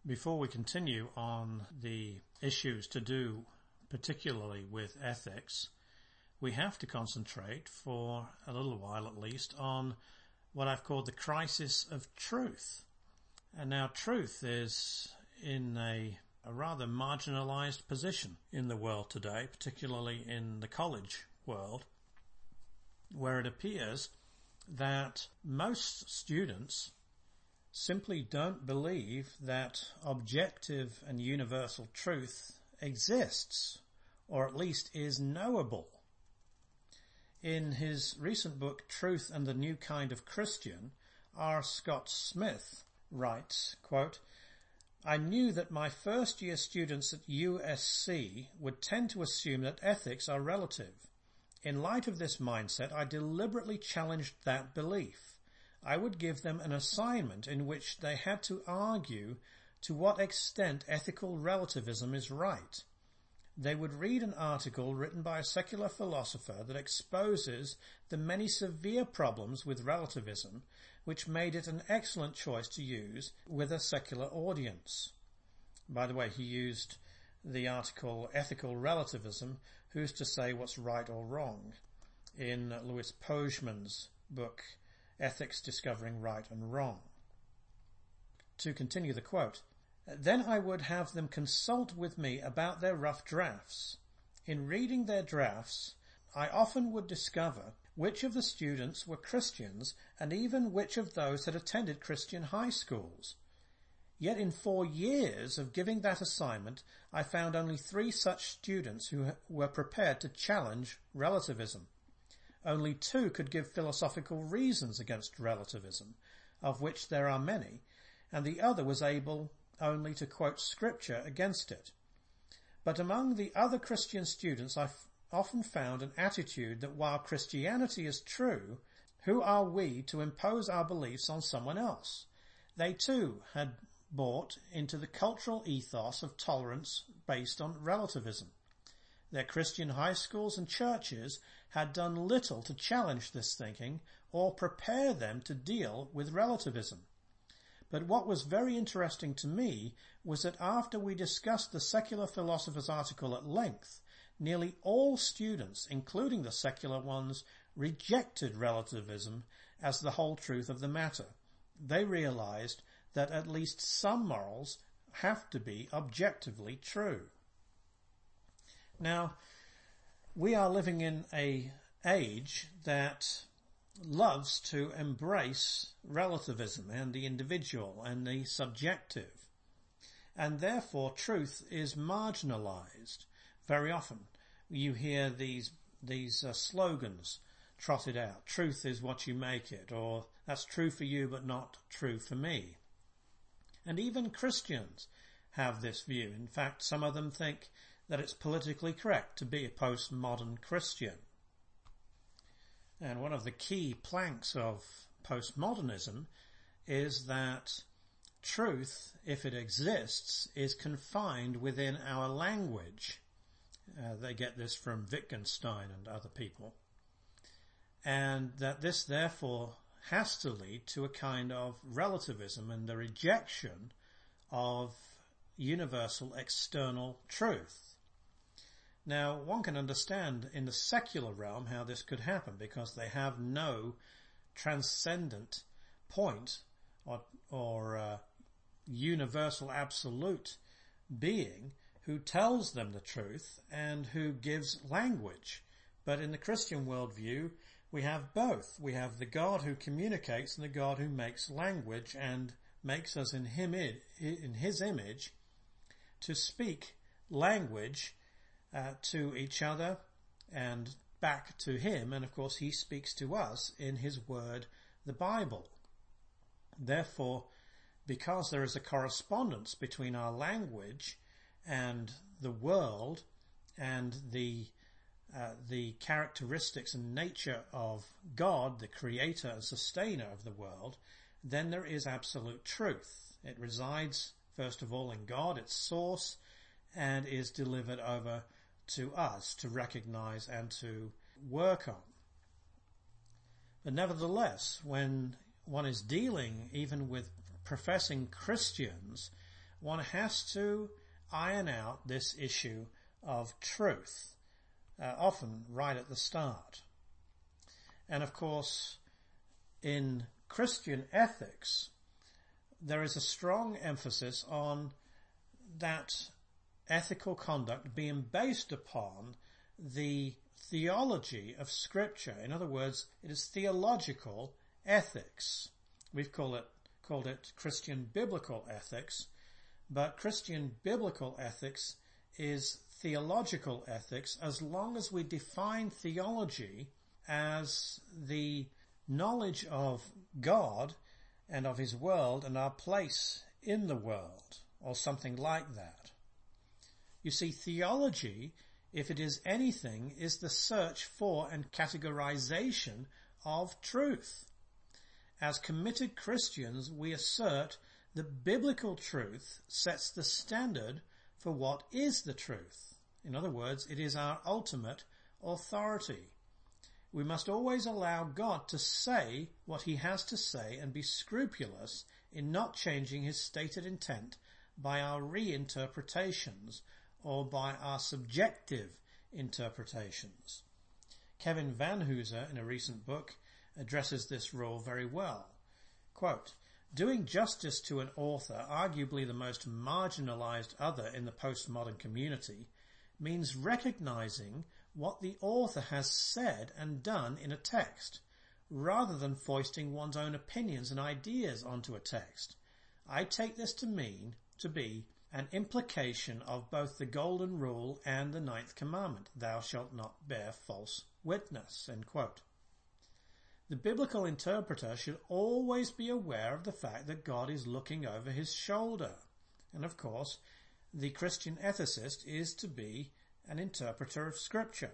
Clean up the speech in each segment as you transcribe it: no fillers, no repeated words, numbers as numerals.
Before we continue on the issues to do particularly with ethics, we have to concentrate for a little while at least on what I've called the crisis of truth. And now truth is in a rather marginalized position in the world today, particularly in the college world, where it appears that most students simply don't believe that objective and universal truth exists, or at least is knowable. In his recent book, Truth and the New Kind of Christian, R. Scott Smith writes, quote, "I knew that my first-year students at USC would tend to assume that ethics are relative. In light of this mindset, I deliberately challenged that belief. I would give them an assignment in which they had to argue to what extent ethical relativism is right. They would read an article written by a secular philosopher that exposes the many severe problems with relativism, which made it an excellent choice to use with a secular audience." By the way, he used the article Ethical Relativism, Who's to Say What's Right or Wrong, in Louis Pojman's book Ethics Discovering Right and Wrong. To continue the quote, "Then I would have them consult with me about their rough drafts. In reading their drafts, I often would discover which of the students were Christians and even which of those had attended Christian high schools. Yet in 4 years of giving that assignment, I found only 3 such students who were prepared to challenge relativism. Only 2 could give philosophical reasons against relativism, of which there are many, and the other was able only to quote scripture against it. But among the other Christian students, I've often found an attitude that while Christianity is true, who are we to impose our beliefs on someone else? They too had bought into the cultural ethos of tolerance based on relativism. Their Christian high schools and churches had done little to challenge this thinking or prepare them to deal with relativism. But what was very interesting to me was that after we discussed the secular philosopher's article at length, nearly all students, including the secular ones, rejected relativism as the whole truth of the matter. They realized that at least some morals have to be objectively true. Now, we are living in an age that loves to embrace relativism and the individual and the subjective, and therefore truth is marginalized. Very often you hear these slogans trotted out. Truth is what you make it, or that's true for you but not true for me. And even Christians have this view. In fact, some of them think that it's politically correct to be a postmodern Christian. And one of the key planks of postmodernism is that truth, if it exists, is confined within our language. They get this from Wittgenstein and other people. And that this therefore has to lead to a kind of relativism and the rejection of universal external truth. Now, one can understand in the secular realm how this could happen because they have no transcendent point or universal absolute being who tells them the truth and who gives language. But in the Christian worldview, we have both. We have the God who communicates and the God who makes language and makes us in his image to speak language to each other and back to him. And of course, he speaks to us in his word, the Bible. Therefore, because there is a correspondence between our language and the world and the characteristics and nature of God, the creator and sustainer of the world, then there is absolute truth. It resides, first of all, in God, its source, and is delivered over to us to recognize and to work on. But nevertheless, when one is dealing even with professing Christians, one has to iron out this issue of truth, often right at the start. And of course, in Christian ethics, there is a strong emphasis on that ethical conduct being based upon the theology of Scripture. In other words, it is theological ethics. We've called it Christian biblical ethics, but Christian biblical ethics is theological ethics as long as we define theology as the knowledge of God and of His world and our place in the world, or something like that. You see, theology, if it is anything, is the search for and categorization of truth. As committed Christians, we assert that biblical truth sets the standard for what is the truth. In other words, it is our ultimate authority. We must always allow God to say what He has to say and be scrupulous in not changing His stated intent by our reinterpretations or by our subjective interpretations. Kevin Van Hooser, in a recent book, addresses this rule very well. Quote, "Doing justice to an author, arguably the most marginalized other in the postmodern community, means recognizing what the author has said and done in a text, rather than foisting one's own opinions and ideas onto a text. I take this to be an implication of both the Golden Rule and the Ninth Commandment, thou shalt not bear false witness." End quote. The biblical interpreter should always be aware of the fact that God is looking over his shoulder. And of course, the Christian ethicist is to be an interpreter of Scripture.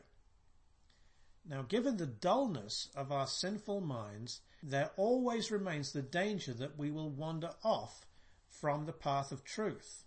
Now, given the dullness of our sinful minds, there always remains the danger that we will wander off from the path of truth.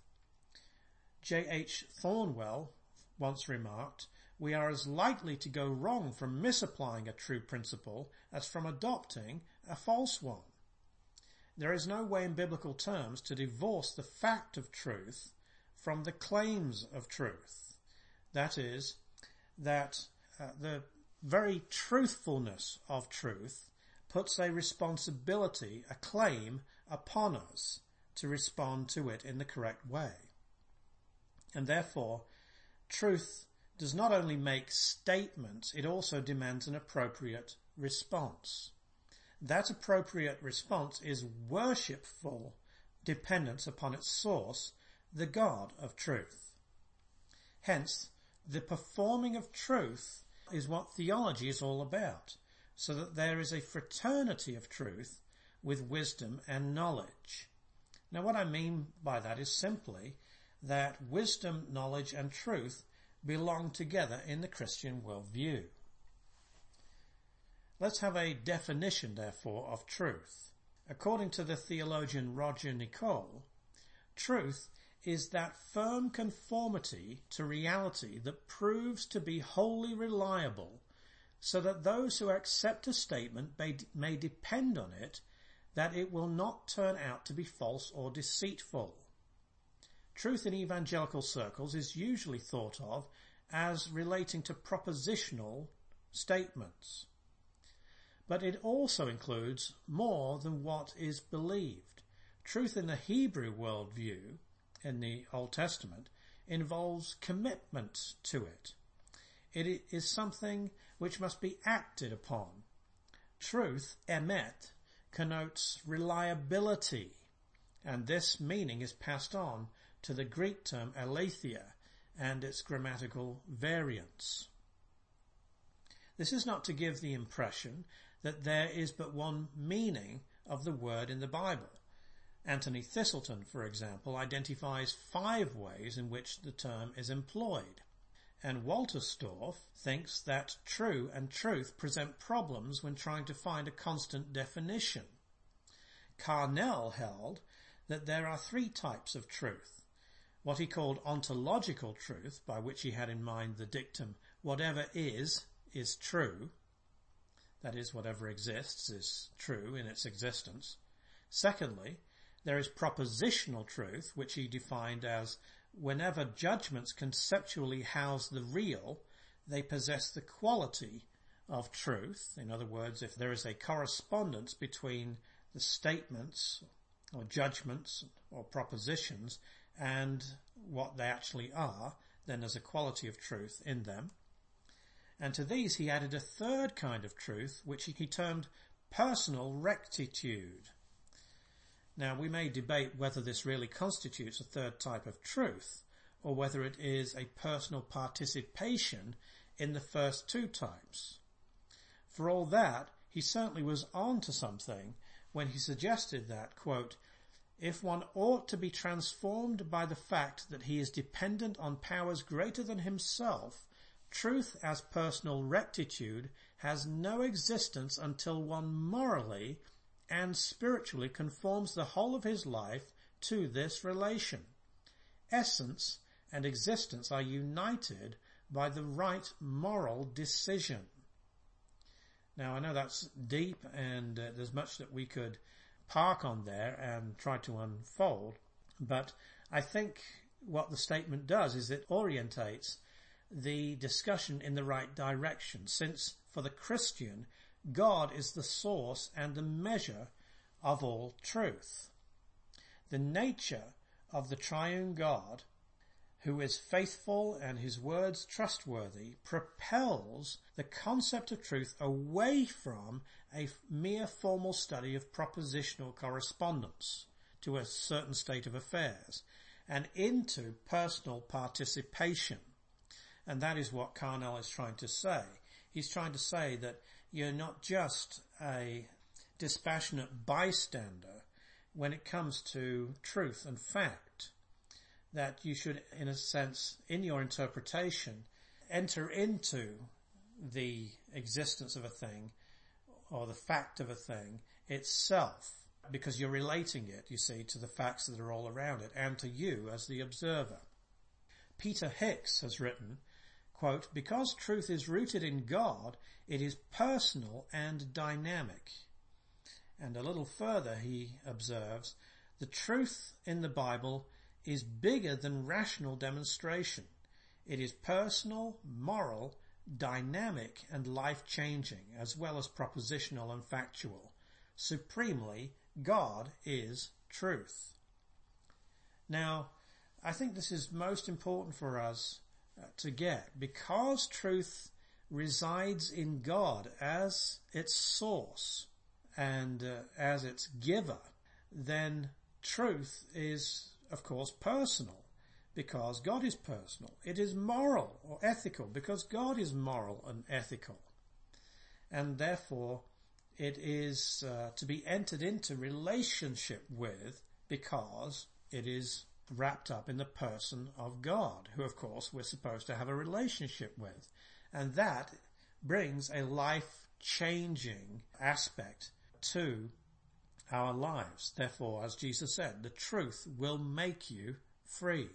J.H. Thornwell once remarked, "We are as likely to go wrong from misapplying a true principle as from adopting a false one." There is no way in biblical terms to divorce the fact of truth from the claims of truth. That is, that the very truthfulness of truth puts a responsibility, a claim upon us to respond to it in the correct way. And therefore, truth does not only make statements, it also demands an appropriate response. That appropriate response is worshipful dependence upon its source, the God of truth. Hence, the performing of truth is what theology is all about, so that there is a fraternity of truth with wisdom and knowledge. Now, what I mean by that is simply that wisdom, knowledge, and truth belong together in the Christian worldview. Let's have a definition, therefore, of truth. According to the theologian Roger Nicole, truth is that firm conformity to reality that proves to be wholly reliable, so that those who accept a statement may depend on it, that it will not turn out to be false or deceitful. Truth in evangelical circles is usually thought of as relating to propositional statements. But it also includes more than what is believed. Truth in the Hebrew worldview, in the Old Testament, involves commitment to it. It is something which must be acted upon. Truth, emet, connotes reliability, and this meaning is passed on to the Greek term aletheia and its grammatical variants. This is not to give the impression that there is but one meaning of the word in the Bible. Anthony Thistleton, for example, identifies 5 ways in which the term is employed, and Wolterstorff thinks that true and truth present problems when trying to find a constant definition. Carnell held that there are 3 types of truth: what he called ontological truth, by which he had in mind the dictum, whatever is true. That is, whatever exists is true in its existence. Secondly, There is propositional truth, which he defined as whenever judgments conceptually house the real, they possess the quality of truth. In other words, if there is a correspondence between the statements or judgments or propositions and what they actually are, then there's a quality of truth in them. And to these he added a third kind of truth, which he termed personal rectitude. Now, we may debate whether this really constitutes a third type of truth, or whether it is a personal participation in the first two types. For all that, he certainly was on to something when he suggested that, quote, if one ought to be transformed by the fact that he is dependent on powers greater than himself, truth as personal rectitude has no existence until one morally and spiritually conforms the whole of his life to this relation. Essence and existence are united by the right moral decision. Now, I know that's deep, and there's much that we could park on there and try to unfold, but I think what the statement does is it orientates the discussion in the right direction, since for the Christian, God is the source and the measure of all truth. The nature of the triune God, who is faithful and his words trustworthy, propels the concept of truth away from a mere formal study of propositional correspondence to a certain state of affairs and into personal participation. And that is what Carnell is trying to say. He's trying to say that you're not just a dispassionate bystander when it comes to truth and fact, that you should, in a sense, in your interpretation, enter into the existence of a thing or the fact of a thing itself, because you're relating it, you see, to the facts that are all around it and to you as the observer. Peter Hicks has written, quote, because truth is rooted in God, it is personal and dynamic. And a little further he observes, the truth in the Bible is bigger than rational demonstration. It is personal, moral, dynamic, and life-changing, as well as propositional and factual. Supremely, God is truth. Now, I think this is most important for us to get, because truth resides in God as its source and as its giver, then truth is, of course, personal, because God is personal. It is moral or ethical, because God is moral and ethical. And therefore, it is to be entered into relationship with, because it is wrapped up in the person of God, who, of course, we're supposed to have a relationship with. And that brings a life-changing aspect to our lives. Therefore, as Jesus said, the truth will make you free.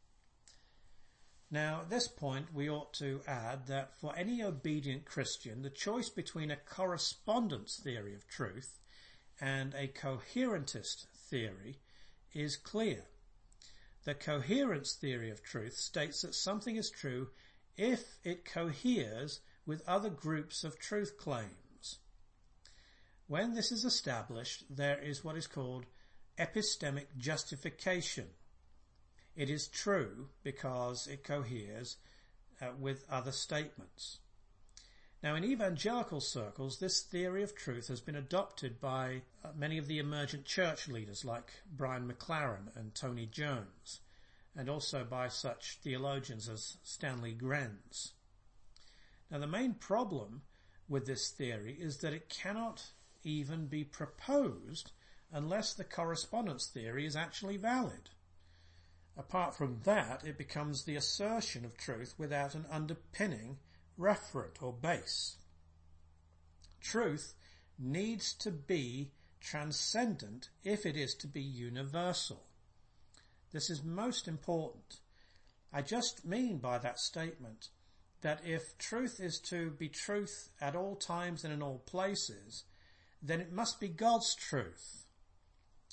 Now, at this point, we ought to add that for any obedient Christian, the choice between a correspondence theory of truth and a coherentist theory is clear. The coherence theory of truth states that something is true if it coheres with other groups of truth claims. When this is established, there is what is called epistemic justification. It is true because it coheres with other statements. Now, in evangelical circles, this theory of truth has been adopted by many of the emergent church leaders like Brian McLaren and Tony Jones, and also by such theologians as Stanley Grenz. Now, the main problem with this theory is that it cannot even be proposed unless the correspondence theory is actually valid. Apart from that, it becomes the assertion of truth without an underpinning referent or base. Truth needs to be transcendent if it is to be universal. This is most important. I just mean by that statement that if truth is to be truth at all times and in all places, then it must be God's truth.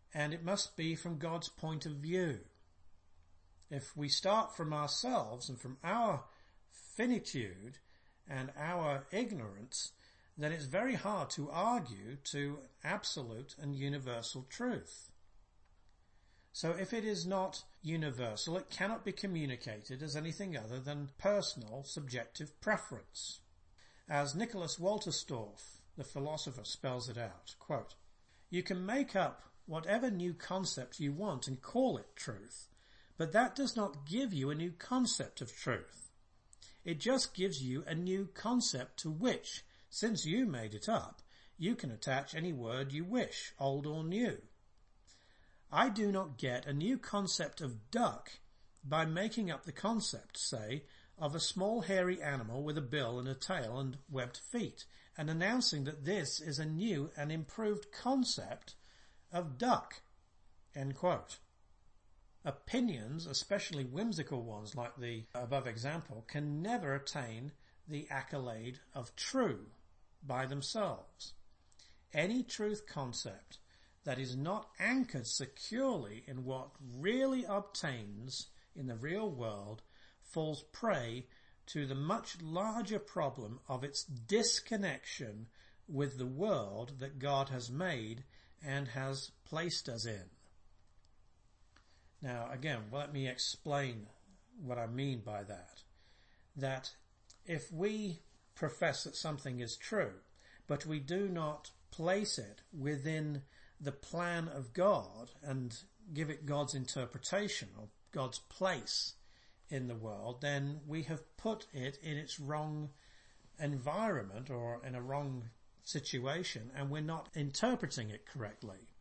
and it must be from God's point of view. If we start from ourselves and from our finitude and our ignorance, then it's very hard to argue to absolute and universal truth. So if it is not universal, it cannot be communicated as anything other than personal, subjective preference. As Nicholas Wolterstorff, the philosopher, spells it out, quote, "You can make up whatever new concept you want and call it truth, but that does not give you a new concept of truth. It just gives you a new concept to which, since you made it up, you can attach any word you wish, old or new. I do not get a new concept of duck by making up the concept, say, of a small hairy animal with a bill and a tail and webbed feet, and announcing that this is a new and improved concept of duck." End quote. Opinions, especially whimsical ones like the above example, can never attain the accolade of true by themselves. Any truth concept that is not anchored securely in what really obtains in the real world falls prey to the much larger problem of its disconnection with the world that God has made and has placed us in. Now, again, let me explain what I mean by that. That if we profess that something is true, but we do not place it within the plan of God and give it God's interpretation or God's place in the world, then we have put it in its wrong environment or in a wrong situation, and we're not interpreting it correctly.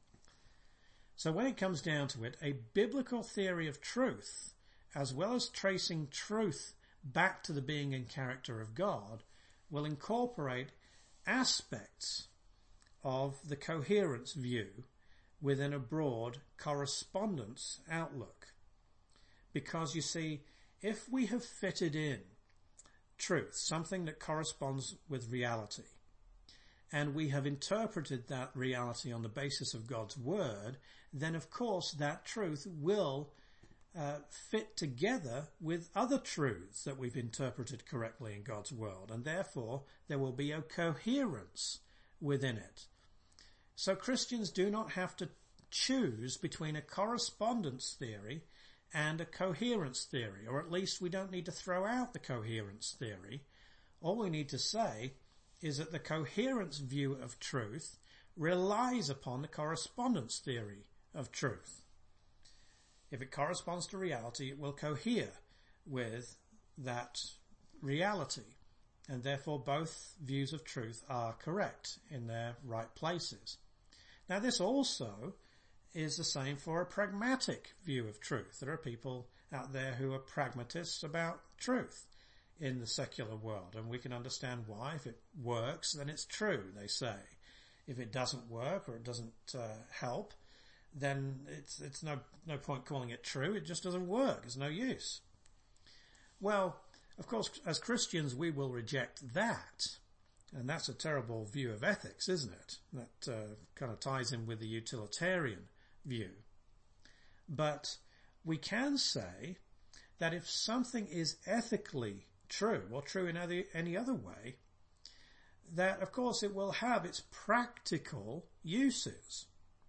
So when it comes down to it, a biblical theory of truth, as well as tracing truth back to the being and character of God, will incorporate aspects of the coherence view within a broad correspondence outlook. Because you see, if we have fitted in truth, something that corresponds with reality, and we have interpreted that reality on the basis of God's word, then of course that truth will fit together with other truths that we've interpreted correctly in God's world, and therefore there will be a coherence within it. So Christians do not have to choose between a correspondence theory and a coherence theory, or at least we don't need to throw out the coherence theory. All we need to say is that the coherence view of truth relies upon the correspondence theory of truth. If it corresponds to reality, it will cohere with that reality, and therefore both views of truth are correct in their right places. Now this also is the same for a pragmatic view of truth. There are people out there who are pragmatists about truth in the secular world, and we can understand why. If it works, then it's true, they say. If it doesn't work or it doesn't help, then it's no point calling it true. It just doesn't work. It's no use. Well, of course, as Christians, we will reject that. And that's a terrible view of ethics, isn't it? That kind of ties in with the utilitarian view. But we can say that if something is ethically true, or true in any other way, that of course it will have its practical uses.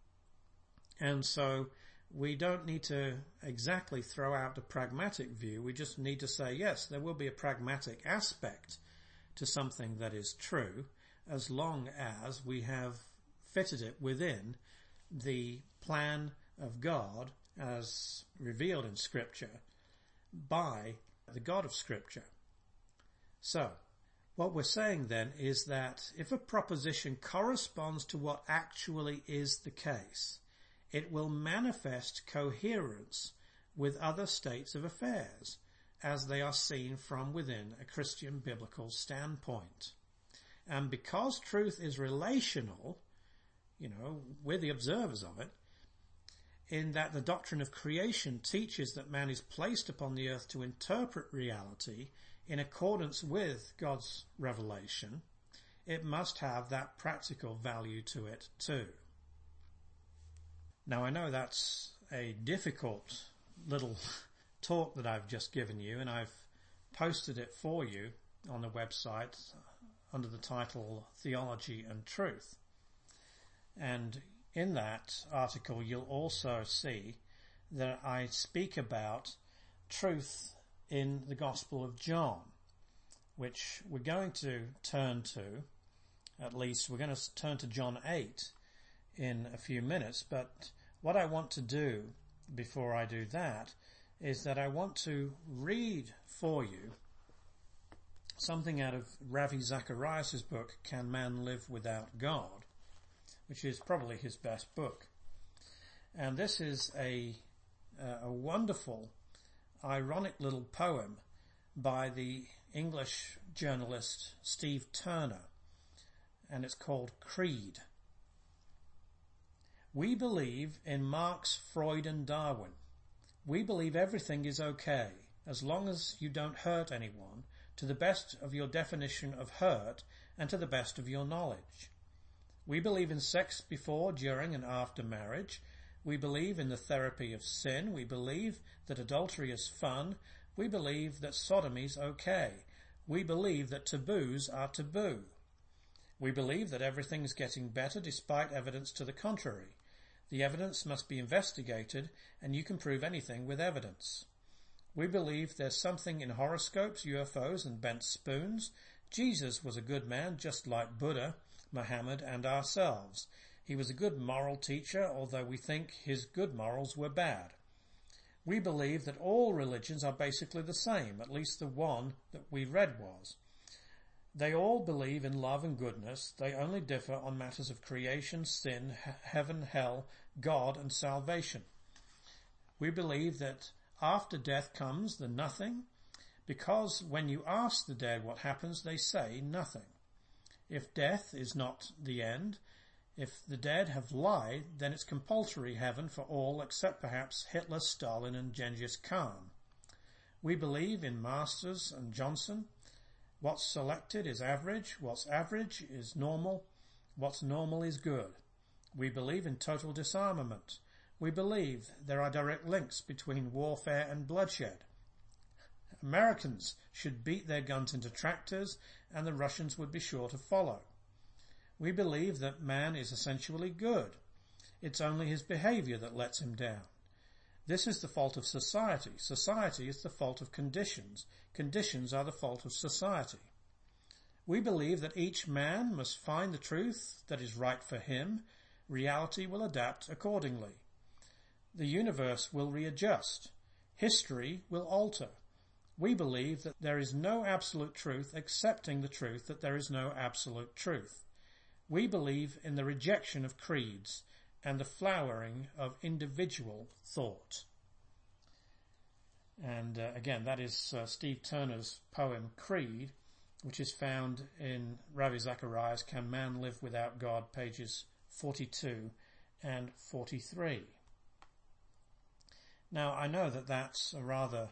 And so we don't need to exactly throw out the pragmatic view. We just need to say, yes, there will be a pragmatic aspect to something that is true, as long as we have fitted it within the plan of God as revealed in Scripture by the God of Scripture. So, what we're saying then is that if a proposition corresponds to what actually is the case, it will manifest coherence with other states of affairs as they are seen from within a Christian biblical standpoint. And because truth is relational, we're the observers of it, in that the doctrine of creation teaches that man is placed upon the earth to interpret reality in accordance with God's revelation, it must have that practical value to it too. Now I know that's a difficult little talk that I've just given you, and I've posted it for you on the website under the title Theology and Truth. And in that article you'll also see that I speak about truth in the Gospel of John, which we're going to turn to, at least we're going to turn to John 8 in a few minutes. But what I want to do before I do that is that I want to read for you something out of Ravi Zacharias' book, Can Man Live Without God?, which is probably his best book. And this is a wonderful, ironic little poem by the English journalist Steve Turner, and it's called Creed. We believe in Marx, Freud and Darwin. We believe everything is okay as long as you don't hurt anyone, to the best of your definition of hurt and to the best of your knowledge. We believe in sex before, during and after marriage. We believe in the therapy of sin. We believe that adultery is fun. We believe that sodomy's okay. We believe that taboos are taboo. We believe that everything's getting better despite evidence to the contrary. The evidence must be investigated, and you can prove anything with evidence. We believe there's something in horoscopes, UFOs and bent spoons. Jesus was a good man, just like Buddha, Muhammad and ourselves. He was a good moral teacher, although we think his good morals were bad. We believe that all religions are basically the same, at least the one that we read was. They all believe in love and goodness. They only differ on matters of creation, sin, heaven, hell, God and salvation. We believe that after death comes the nothing, because when you ask the dead what happens, they say nothing. If death is not the end, if the dead have lied, then it's compulsory heaven for all except perhaps Hitler, Stalin and Genghis Khan. We believe in Masters and Johnson. What's selected is average, what's average is normal, what's normal is good. We believe in total disarmament. We believe there are direct links between warfare and bloodshed. Americans should beat their guns into tractors and the Russians would be sure to follow. We believe that man is essentially good. It's only his behavior that lets him down. This is the fault of society. Society is the fault of conditions. Conditions are the fault of society. We believe that each man must find the truth that is right for him. Reality will adapt accordingly. The universe will readjust. History will alter. We believe that there is no absolute truth, accepting the truth that there is no absolute truth. We believe in the rejection of creeds and the flowering of individual thought. And again, that is Steve Turner's poem Creed, which is found in Ravi Zacharias' Can Man Live Without God, pages 42 and 43. Now, I know that that's a rather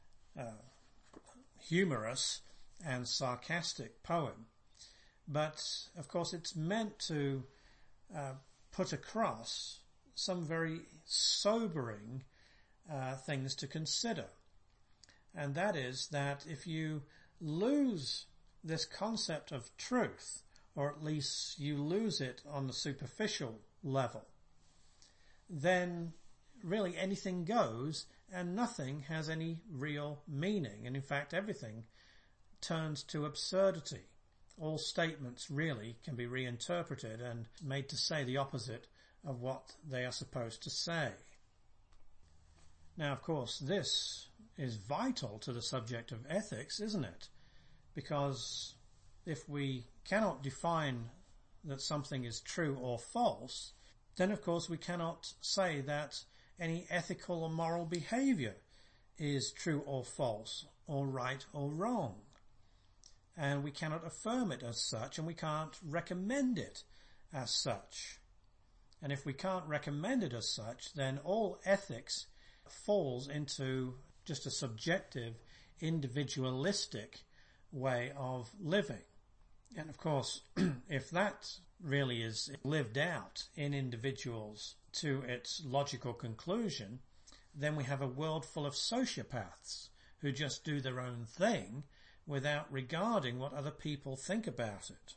humorous and sarcastic poem, but of course it's meant to put across some very sobering things to consider. And that is that if you lose this concept of truth, or at least you lose it on the superficial level, then really anything goes and nothing has any real meaning. And in fact, everything turns to absurdity. All statements really can be reinterpreted and made to say the opposite of what they are supposed to say. Now, of course, this is vital to the subject of ethics, isn't it? Because if we cannot define that something is true or false, then of course we cannot say that any ethical or moral behavior is true or false, or right or wrong. And we cannot affirm it as such, and we can't recommend it as such. And if we can't recommend it as such, then all ethics falls into just a subjective, individualistic way of living. And of course, if that really is lived out in individuals' to its logical conclusion, then we have a world full of sociopaths who just do their own thing without regarding what other people think about it.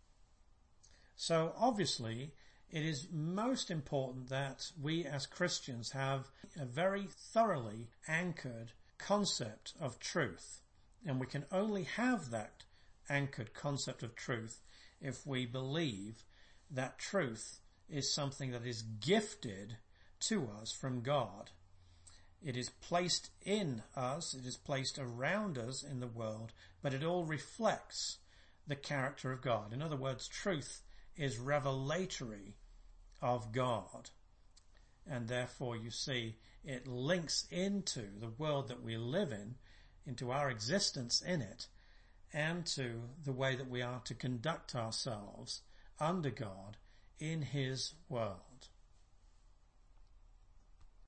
So obviously, it is most important that we as Christians have a very thoroughly anchored concept of truth. And we can only have that anchored concept of truth if we believe that truth is something that is gifted to us from God. It is placed in us, it is placed around us in the world, but it all reflects the character of God. In other words, truth is revelatory of God. And therefore, you see, it links into the world that we live in, into our existence in it, and to the way that we are to conduct ourselves under God in His world.